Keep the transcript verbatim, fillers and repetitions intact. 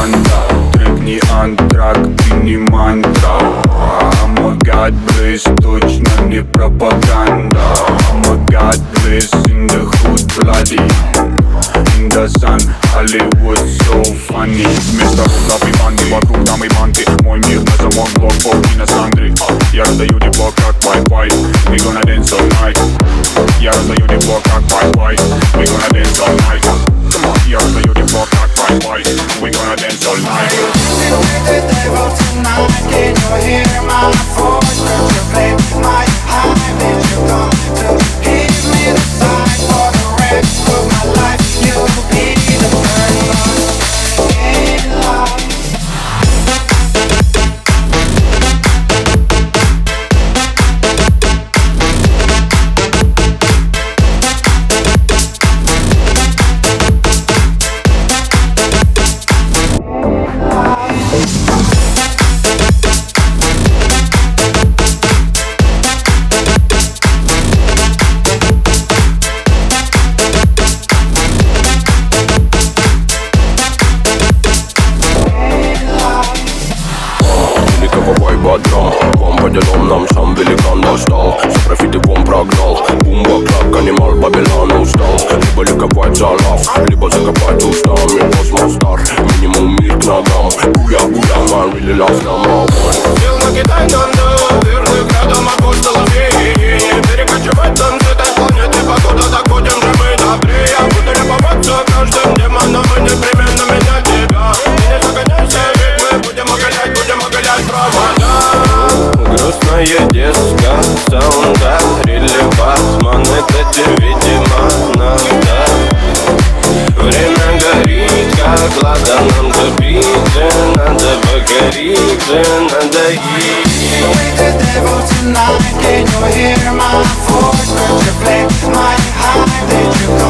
банда. Трек не антракт и не мантра. I'm a god blaze, точно не пропаганда. I'm a god blaze in the hood bloody. In the sun, Hollywood so funny. Вместо рук и банды, вокруг там и банки. Мой мир на замок, блок, пауки на Сандре. Я раздаю тепло, как Wi-Fi. We gonna dance all night. Я раздаю тепло, как Wi-Fi. We gonna dance all night. Come on, я раздаю тепло, как Wi-Fi. We gonna dance all night. With the devil tonight, can you hear my voice? Could you play my high? Did you come to give me the sign for the rest of my life? You'll be the first one in love. Вам по делам нам сам великан достал. За профиты вон прогнал. Бумба, клак, анимал, Бабилана устал. Либо ликовать за лав, либо закопать устами. Космос стар, минимум мир к ногам. Буя, буя, man, really love number one. Сил на Китай, Танду, верных рядом апостолов и перекочевать танцы этой планеты. Покуда так будем же мы добры. Я буду любоваться каждым демоном и непременно менять тебя. Ты не загоняйся, ведь мы будем оголять, будем оголять провода. Грустная диска, саунда, релеват, монеты, видимо, надо. Время горит, как ладаном забиты. Надо покорить, надо идти. With the devil tonight, can you hear my voice? Could you play my high? Did you come